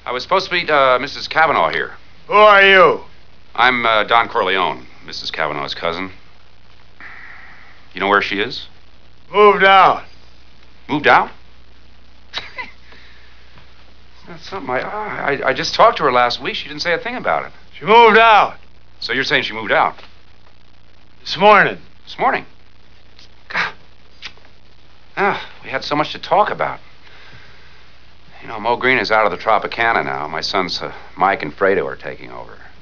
I was supposed to meet Mrs. Cavanaugh here. Who are you? I'm Don Corleone, Mrs. Cavanaugh's cousin. You know where she is? Moved out. Moved out? That's something. I just talked to her last week. She didn't say a thing about it. She moved out. So you're saying she moved out? This morning. This morning? God. We had so much to talk about. You know, Mo Green is out of the Tropicana now. My sons, Mike and Fredo, are taking over.